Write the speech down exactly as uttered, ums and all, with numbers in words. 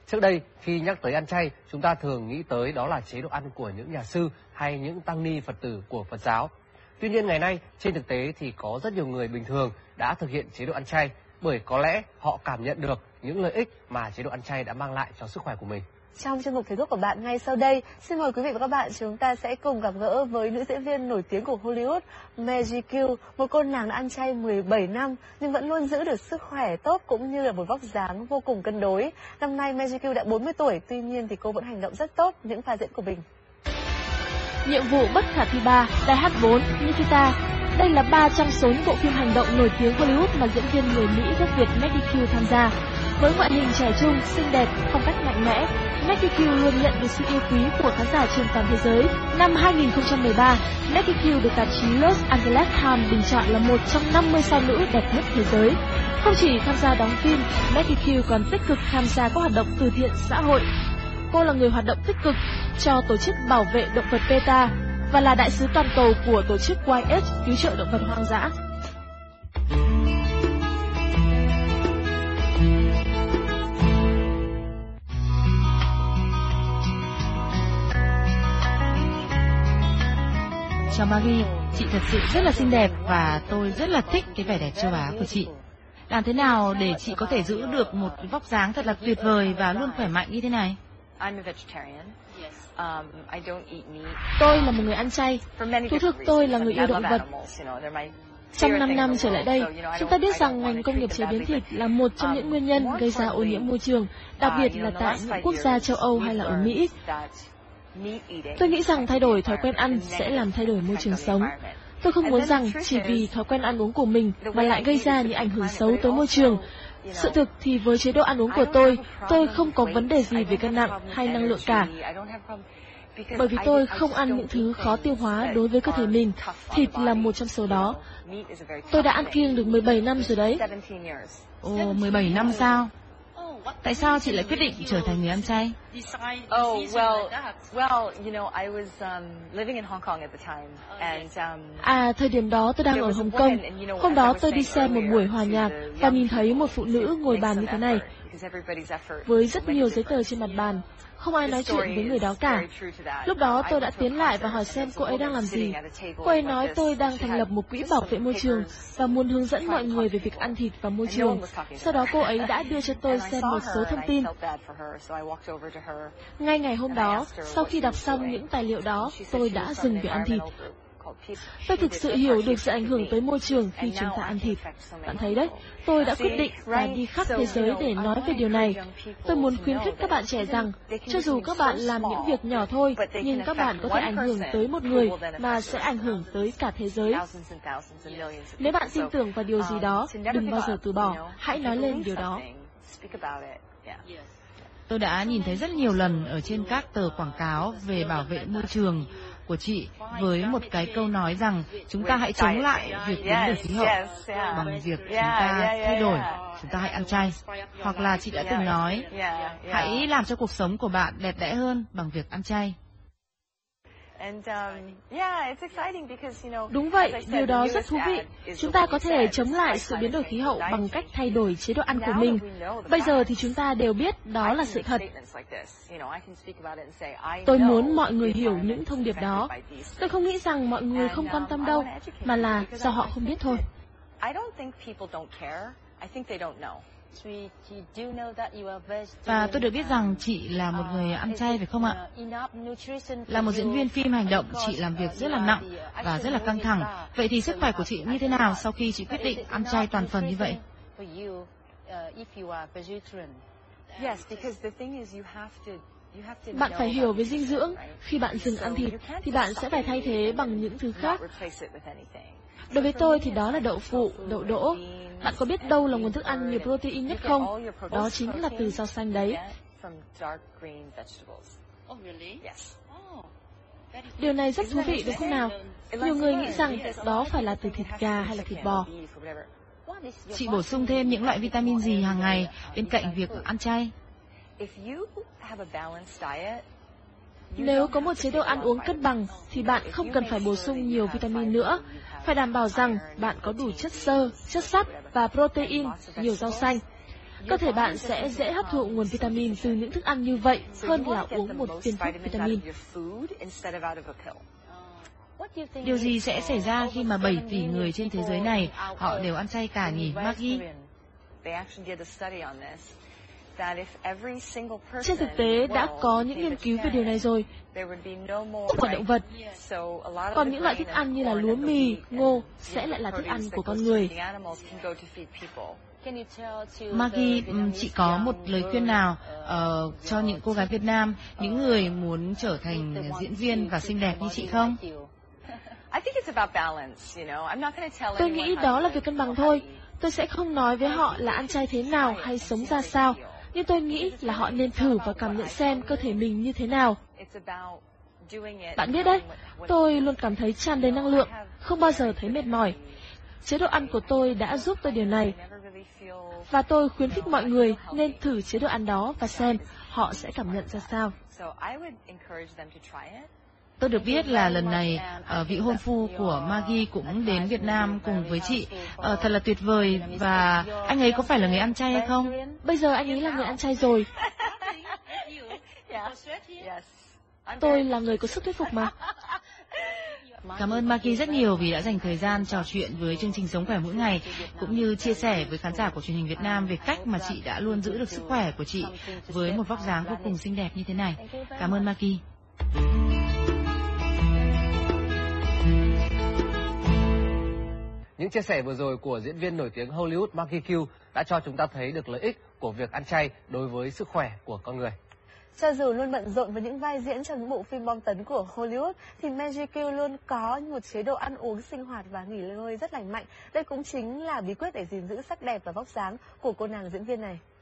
Trước đây, khi nhắc tới ăn chay, chúng ta thường nghĩ tới đó là chế độ ăn của những nhà sư hay những tăng ni Phật tử của Phật giáo. Tuy nhiên ngày nay, trên thực tế thì có rất nhiều người bình thường đã thực hiện chế độ ăn chay, bởi có lẽ họ cảm nhận được những lợi ích mà chế độ ăn chay đã mang lại cho sức khỏe của mình. Trong chuyên mục Thầy thuốc của bạn ngay sau đây, xin mời quý vị và các bạn chúng ta sẽ cùng gặp gỡ với nữ diễn viên nổi tiếng của Hollywood, Maggie Q, một cô nàng đã ăn chay mười bảy năm nhưng vẫn luôn giữ được sức khỏe tốt cũng như là một vóc dáng vô cùng cân đối. Năm nay Maggie Q đã bốn mươi tuổi, tuy nhiên thì cô vẫn hành động rất tốt những pha diễn của mình. Nhiệm vụ bất khả thi ba, Đài hát bốn, Nikita. Đây là ba trong số những bộ phim hành động nổi tiếng Hollywood mà diễn viên người Mỹ gốc Việt Maggie Q tham gia. Với ngoại hình trẻ trung, xinh đẹp, phong cách mạnh mẽ, Maggie Q luôn nhận được sự yêu quý của khán giả trên toàn thế giới. Năm hai nghìn không trăm mười ba, Maggie Q được tạp chí Los Angeles Times bình chọn là một trong năm mươi sao nữ đẹp nhất thế giới. Không chỉ tham gia đóng phim, Maggie Q còn tích cực tham gia các hoạt động từ thiện xã hội. Cô là người hoạt động tích cực cho tổ chức bảo vệ động vật PETA và là đại sứ toàn cầu của tổ chức Y H cứu trợ động vật hoang dã. Chào Maggie, chị thật sự rất là xinh đẹp và tôi rất là thích cái vẻ đẹp châu Á của chị. Làm thế nào để chị có thể giữ được một cái vóc dáng thật là tuyệt vời và luôn khỏe mạnh như thế này? Tôi là một người ăn chay. Thú thực tôi là người yêu động vật. Trong năm năm trở lại đây, chúng ta biết rằng ngành công nghiệp chế biến thịt là một trong những nguyên nhân gây ra ô nhiễm môi trường, đặc biệt là tại những quốc gia châu Âu hay là ở Mỹ. Tôi nghĩ rằng thay đổi thói quen ăn sẽ làm thay đổi môi trường sống. Tôi không muốn rằng chỉ vì thói quen ăn uống của mình mà lại gây ra những ảnh hưởng xấu tới môi trường. Sự thực thì với chế độ ăn uống của tôi, tôi không có vấn đề gì về cân nặng hay năng lượng cả. Bởi vì tôi không ăn những thứ khó tiêu hóa đối với cơ thể mình, thịt là một trong số đó. Tôi đã ăn kiêng được mười bảy năm rồi đấy. Ồ, mười bảy năm sao? Tại sao chị lại quyết định trở thành người ăn chay? À, thời điểm đó tôi đang ở Hồng Kông. Hôm đó tôi đi xem một buổi hòa nhạc và nhìn thấy một phụ nữ ngồi bàn như thế này, với rất nhiều giấy tờ trên mặt bàn. Không ai nói chuyện với người đó cả. Lúc đó tôi đã tiến lại và hỏi xem cô ấy đang làm gì. Cô ấy nói tôi đang thành lập một quỹ bảo vệ môi trường và muốn hướng dẫn mọi người về việc ăn thịt và môi trường. Sau đó cô ấy đã đưa cho tôi xem một số thông tin. Ngay ngày hôm đó, sau khi đọc xong những tài liệu đó, tôi đã dừng việc ăn thịt. Tôi thực sự hiểu được sự ảnh hưởng tới môi trường khi chúng ta ăn thịt. Bạn thấy đấy, tôi đã quyết định và đi khắp thế giới để nói về điều này. Tôi muốn khuyến khích các bạn trẻ rằng, cho dù các bạn làm những việc nhỏ thôi, nhưng các bạn có thể ảnh hưởng tới một người mà sẽ ảnh hưởng tới cả thế giới. Nếu bạn tin tưởng vào điều gì đó, đừng bao giờ từ bỏ, hãy nói lên điều đó. Tôi đã nhìn thấy rất nhiều lần ở trên các tờ quảng cáo về bảo vệ môi trường của chị với một cái câu nói rằng chúng ta hãy chống lại việc biến đổi khí hậu bằng việc chúng ta thay đổi, chúng ta hãy ăn chay. Hoặc là chị đã từng nói, hãy làm cho cuộc sống của bạn đẹp đẽ hơn bằng việc ăn chay. Đúng vậy, điều đó rất thú vị. Chúng ta có thể chống lại sự biến đổi khí hậu bằng cách thay đổi chế độ ăn của mình. Bây giờ thì chúng ta đều biết đó là sự thật. Tôi muốn mọi người hiểu những thông điệp đó. Tôi không nghĩ rằng mọi người không quan tâm đâu, mà là do họ không biết thôi. Và tôi được biết rằng chị là một người ăn chay phải không ạ? Là một diễn viên phim hành động, chị làm việc rất là nặng và rất là căng thẳng. Vậy thì sức khỏe của chị như thế nào sau khi chị quyết định ăn chay toàn phần như vậy? Bạn phải hiểu về dinh dưỡng. Khi bạn dừng ăn thịt thì bạn sẽ phải thay thế bằng những thứ khác. Đối với tôi thì đó là đậu phụ, đậu đỗ. Bạn có biết đâu là nguồn thức ăn nhiều protein nhất không? Đó chính là từ rau xanh đấy. Điều này rất thú vị đúng không nào? Nhiều người nghĩ rằng đó phải là từ thịt gà hay là thịt bò. Chị bổ sung thêm những loại vitamin gì hàng ngày bên cạnh việc ăn chay? Nếu có một chế độ ăn uống cân bằng thì bạn không cần phải bổ sung nhiều vitamin nữa. Phải đảm bảo rằng bạn có đủ chất xơ, chất sắt và protein, nhiều rau xanh. Cơ thể bạn sẽ dễ hấp thụ nguồn vitamin từ những thức ăn như vậy hơn là uống một viên thuốc vitamin. Điều gì sẽ xảy ra khi mà bảy tỷ người trên thế giới này họ đều ăn chay cả nhỉ, Maggie? Trên thực tế đã có những nghiên cứu về điều này rồi. Của động vật, còn những loại thức ăn như là lúa mì, ngô sẽ lại là thức ăn của con người. Maggie, chị có một lời khuyên nào uh, cho những cô gái Việt Nam, những người muốn trở thành diễn viên và xinh đẹp như chị không? Tôi nghĩ đó là việc cân bằng thôi. Tôi sẽ không nói với họ là ăn chay thế nào hay sống ra sao, nhưng tôi nghĩ là họ nên thử và cảm nhận xem cơ thể mình như thế nào. Bạn biết đấy, tôi luôn cảm thấy tràn đầy năng lượng, không bao giờ thấy mệt mỏi. Chế độ ăn của tôi đã giúp tôi điều này. Và tôi khuyến khích mọi người nên thử chế độ ăn đó và xem họ sẽ cảm nhận ra sao. Tôi được biết là lần này uh, vị hôn phu của Maggie cũng đến Việt Nam cùng với chị. Uh, thật là tuyệt vời. Và anh ấy có phải là người ăn chay hay không? Bây giờ anh ấy là người ăn chay rồi. Tôi là người có sức thuyết phục mà. Cảm ơn Maggie rất nhiều vì đã dành thời gian trò chuyện với chương trình Sống Khỏe Mỗi Ngày, cũng như chia sẻ với khán giả của truyền hình Việt Nam về cách mà chị đã luôn giữ được sức khỏe của chị với một vóc dáng vô cùng xinh đẹp như thế này. Cảm ơn Maggie. Những chia sẻ vừa rồi của diễn viên nổi tiếng Hollywood Maggie Q đã cho chúng ta thấy được lợi ích của việc ăn chay đối với sức khỏe của con người. Cho dù luôn bận rộn với những vai diễn trong những bộ phim bom tấn của Hollywood, thì Maggie Q luôn có một chế độ ăn uống sinh hoạt và nghỉ ngơi rất lành mạnh. Đây cũng chính là bí quyết để gìn giữ sắc đẹp và vóc dáng của cô nàng diễn viên này.